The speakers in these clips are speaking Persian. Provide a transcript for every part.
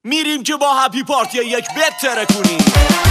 میریم که با هپی پارتی یک بتره کنیم.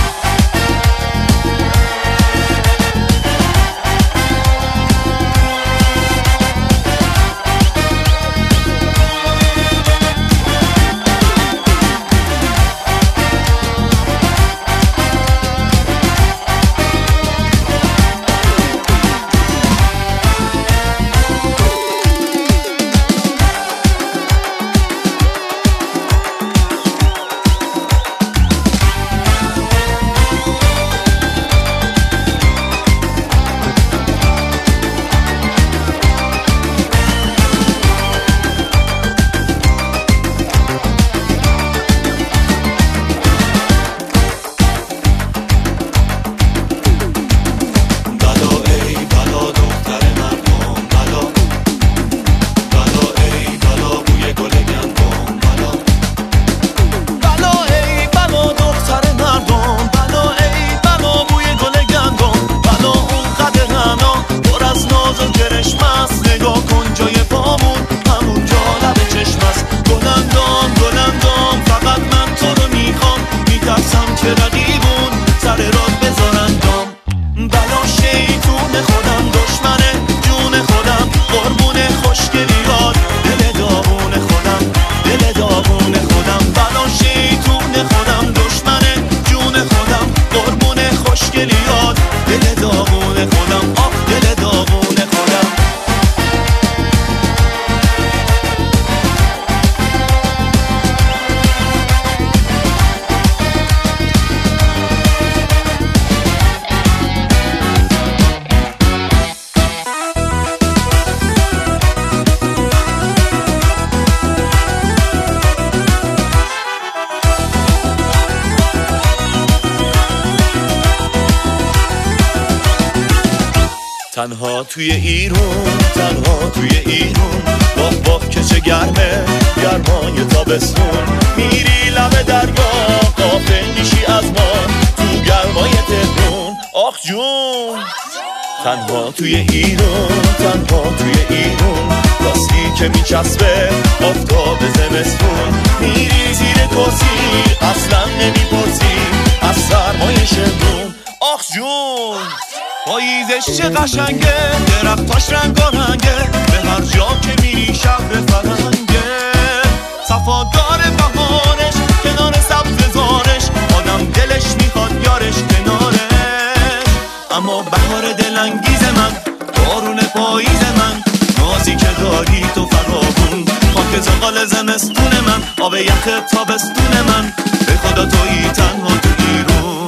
تنها توی ایرون، تنها توی ایرون، باغ باغ که چه گرمه، گرمای تابستون. میری لب دریا، غافل میشی از ما، تو گرمای تهرون، آخ جون. تنها توی ایرون، تنها توی ایرون، راستی که میچسبه آفتاب زمستون. میری زیر کرسی، اصلا نمیپرسی از سرمای شمرون، آخ جون. پاییزش چه قشنگه، درختاش رنگارنگه، به هر جا که میری شهر فرنگه. صفادار بهارش، کنار سبززارش، آدم دلش میخواد یارش کنارش. اما بهار دلانگیز من، بارون پاییز من، نازی که داری تو فراغون، خاک زغال زمستون من، آب یخ تابستون من، به خدا تویی تنها تو ایرون.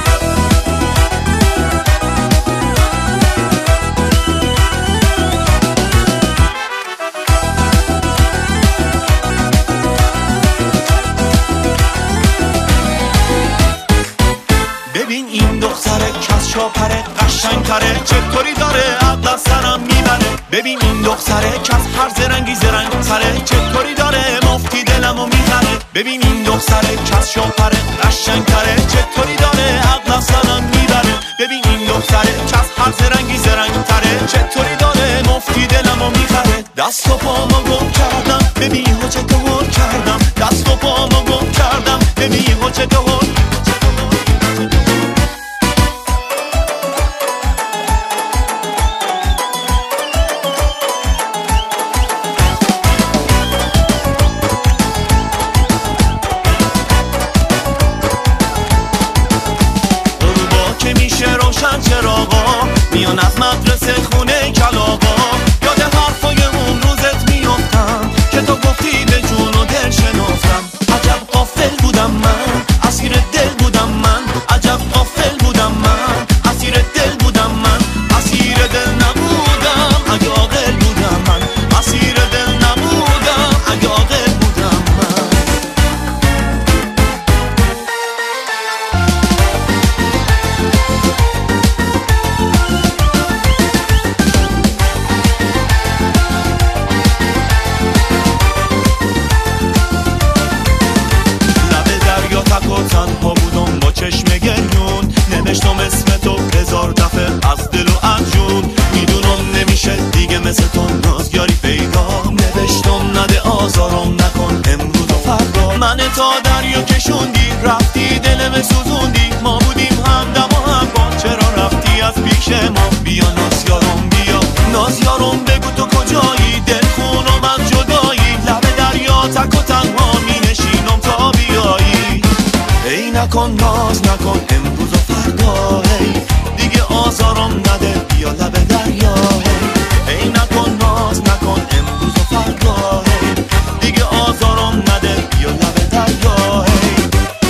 ببین این دختره کس شاپره، قشنگ تره، چطوری داره عقل از سرم میبره. ببین این دختره کس هر زرنگی زرنگ سره، چطوری داره مفتی دلمو میخره. ببین این دختره کس شاپره، قشنگ تره، چطوری داره عقل از سرم میبره. ببین این دختره کس هر زرنگی زرنگ تره، چطوری داره مفتی دلمو میخره. دست و پامو گم کردم، ببین ها چطور کردم، دست و پامو گم کردم، ببین ها چطور. چراغا میان از مدرسه خونه کلاغا، یاد حرفای اون روزت میافتم که تو گفتی به نکن ناز نکن امروز و فردا، هی دیگه آزارم نده بیا لب دریا، هی نکن ناز نکن امروز و فردا، هی دیگه آزارم نده بیا لب دریا، هی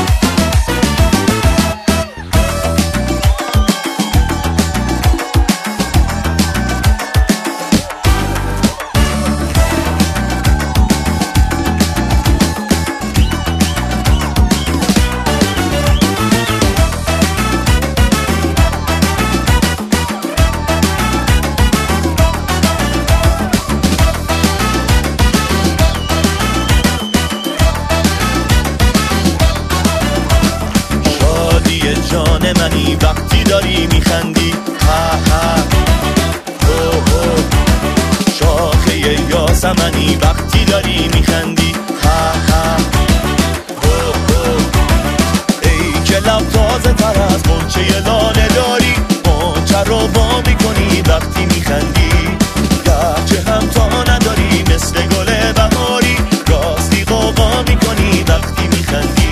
جان منی وقتی داری میخندی، ها ها هو هو شاخه یاسمنی وقتی داری میخندی، ها ها هو هو ای که لب تازه تر از غنچه لاله داری، غنچه رو وا میکنی وقتی میخندی، گرچه همتا نداری مثل گل بهاری، راستی قوقا میکنی وقتی میخندی.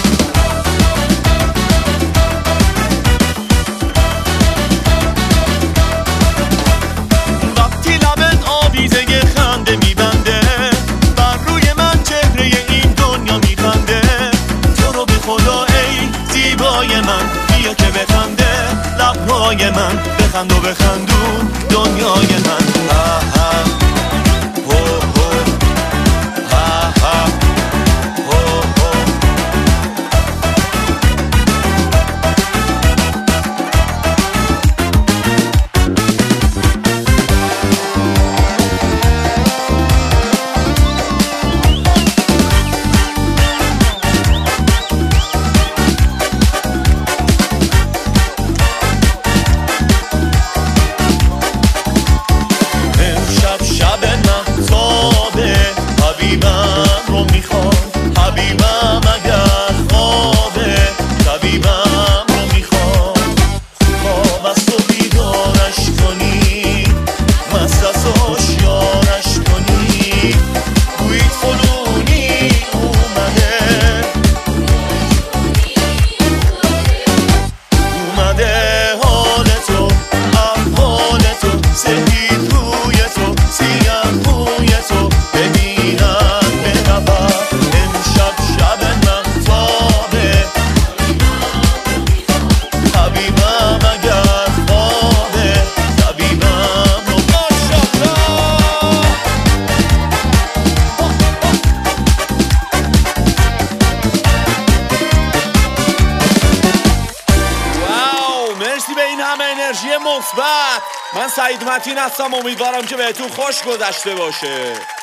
من بیا که بخنده لبهای من، بخند و بخندون دنیای من، ها ها هو هو ها ها هو هو. انرژی مثبت. من سعید متین هستم، امیدوارم که بهتون خوش گذشته باشه.